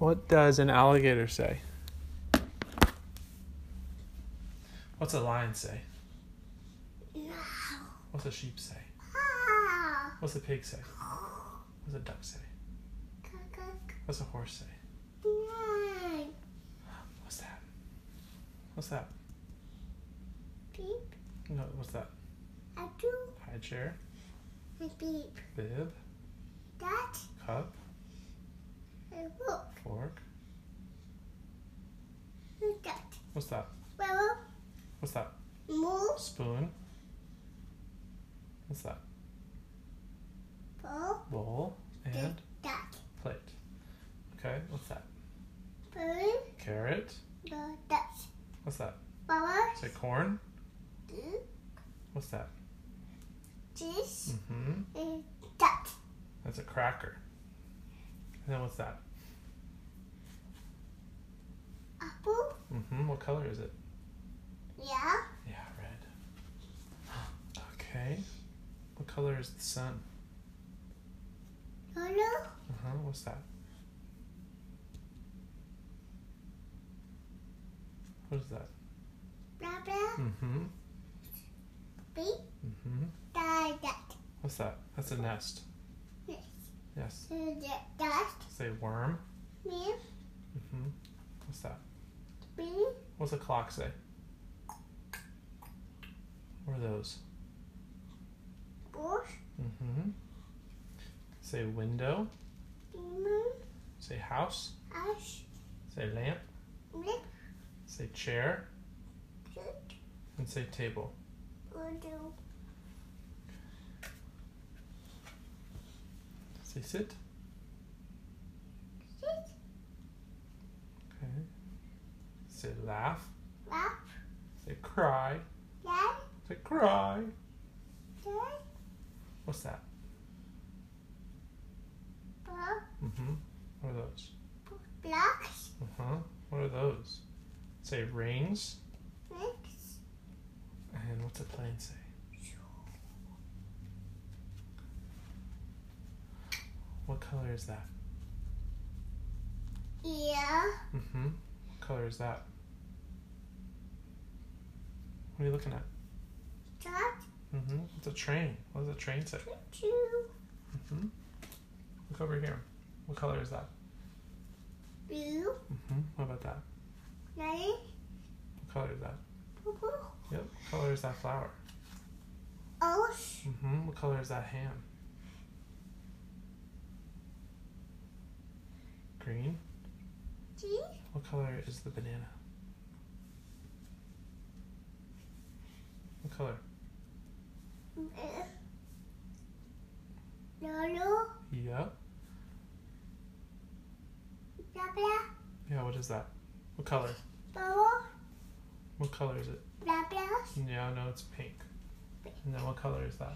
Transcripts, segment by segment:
What does an alligator say? What's a lion say? No. What's a sheep say? Ah. What's a pig say? What's a duck say? What's a horse say? No. What's that? What's that? Beep. No, what's that? I do. High chair, Beep. bib, That. cup, Look. fork. Look that. What's that? Well, What's that? move. Spoon. What's that? Ball. Bowl and That. plate. Okay, what's that? Bird. Carrot. That. What's that? Flower. Say corn. Do. What's that? This. Mm-hmm. And that. That's a cracker. And then what's that? Apple. Mm-hmm. What color is it? Yeah. Yeah, red. Okay. What color is the sun? Yellow. Uh-huh. What's that? What is that? Blah blah. Mm-hmm. Beep. Mm-hmm. That. What's that? That's a nest. Yes. Yes. That. Say worm. Me. Mm-hmm. What's that? Bee. What's a clock say? What are those? Bush. Mm-hmm. Say window. Demon. Say house. Ash. Say lamp. Lip. Say chair. Shoot. And say table. Undo. Say sit. Sit. Okay. Say laugh. Laugh. Say cry. Dad. Say cry. Dad. What's that? Ball. Mm-hmm. What are those? Blocks. Uh-huh. What are those? Say rings. Mix. And what's a plane say? What color is that? Yeah. Mm-hmm. What color is that? What are you looking at? Dot. Mm-hmm. It's a train. What does a train say? Choo. Mm-hmm. Look over here. What color is that? Blue. Mm-hmm. What about that? Nine. What color is that? Purple. Yep. What color is that flower? Osh. Mm-hmm. What color is that ham? Green. G. What color is the banana? What color? Yellow. Yep. Blah blah. Yeah, what is that? What color? Bubble. What color is it? Blah blah. Yeah, no, it's pink. And then what color is that?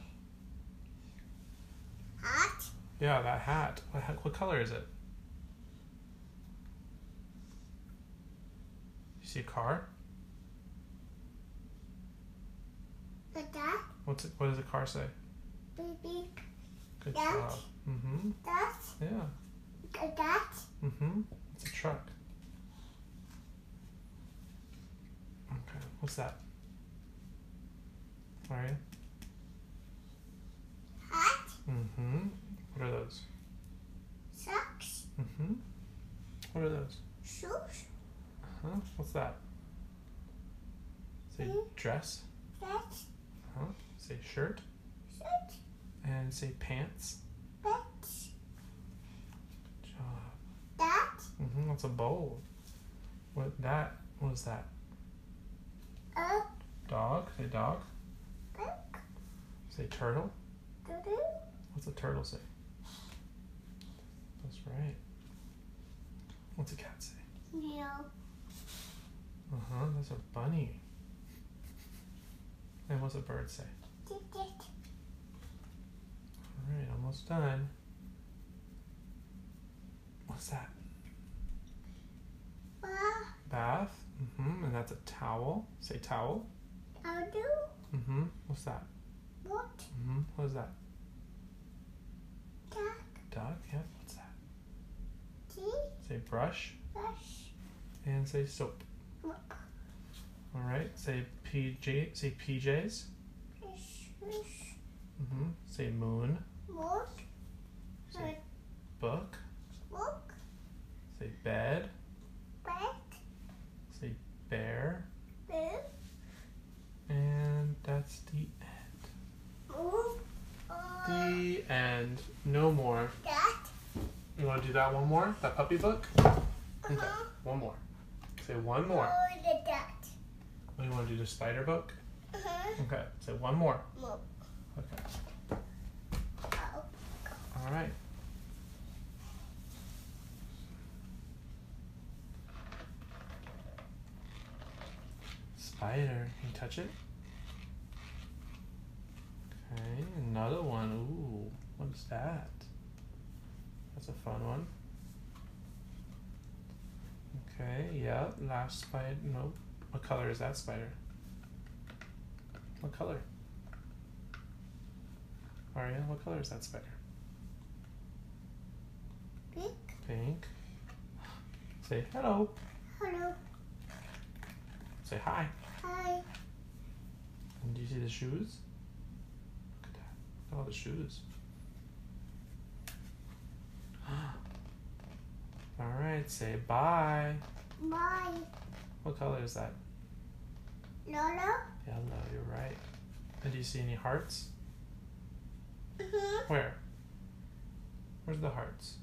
Hot. Yeah, that hat. What color is it? You see a car? Like that. What does a car say? Baby. Good That. job. Mm-hmm. That. Yeah. Like that. Mm-hmm. It's a truck. Okay. What's that? Maria? Hot. Mm-hmm. What are those? Socks. Mm-hmm. What are those? Shoes. Uh-huh. What's that? Say dress. That. Uh-huh. Say shirt. Shirt. And say pants. Pants. Good job. That. Mm-hmm. What's a bowl? What was that? A. Dog. Say dog. Book. Say turtle. Doodoo. What's a turtle say? That's right. What's a cat say? No. Uh-huh. That's a bunny. And what's a bird say? Did it. Alright, almost done. What's that? Bath. Mm-hmm. And that's a towel. Say towel. I'll do. Mm-hmm. What's that? What? Mm-hmm. What is that? Duck. Duck? Yep. What's that? T. Say brush. Brush. And say soap. Look. All right. Say PJ. Say PJs. Fish. Fish. Say moon. Book. Say book. Book. Say bed. Bed. Say bear. Bear. And that's the end. Move. The end. No more. That. You want to do that one more? That puppy book? Okay. One more. Say one more. The that. What do you want to do? The spider book? Uh-huh. Okay. Say one more. Move. Okay. Oh. All right. Spider. Can you touch it? Okay. Another one. Ooh. What is that? That's a fun one. Okay. Yep. Last spider. Nope. What color is that spider? What color? Aria, what color is that spider? Pink. Pink. Say hello. Hello. Say hi. Hi. And do you see the shoes? Look at that. Look at all the shoes. All right, say bye. Bye. What color is that? Lolo. Yellow, you're right. And do you see any hearts? Uh-huh. Where? Where's the hearts?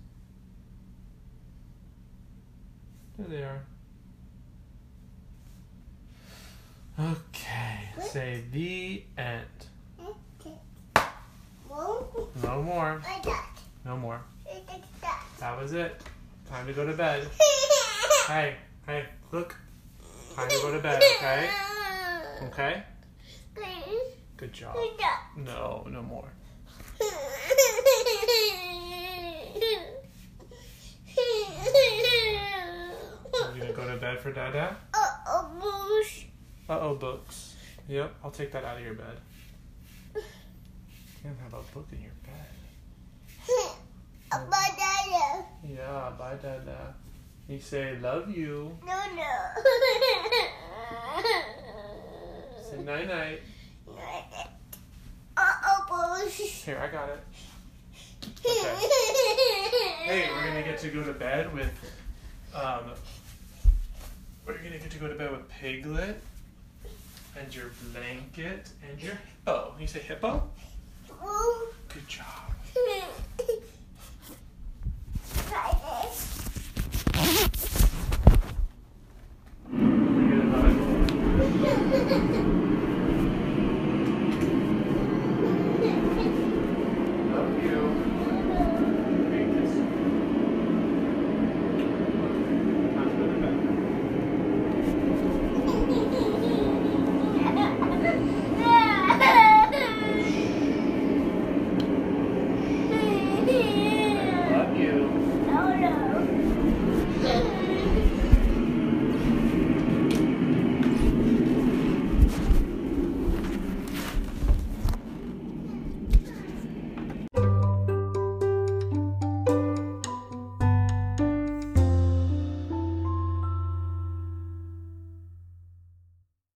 There they are. Okay, say the end. Okay. Move. No more. Like that. No more. Like that. That was it. Time to go to bed. Hey, hey, look. Time to go to bed, okay? Okay? Please. Good job. Like that. No, no more. Are you gonna go to bed for Dada? Bush. Uh-oh, books. Yep, I'll take that out of your bed. You can't have a book in your bed. Dada. Yeah, bye, Dada. You say, love you. No. Say night-night. Bush. Here, I got it. Okay. Hey, we're gonna get to go to bed with, Piglet, and your blanket, and your hippo. You say hippo? Good job.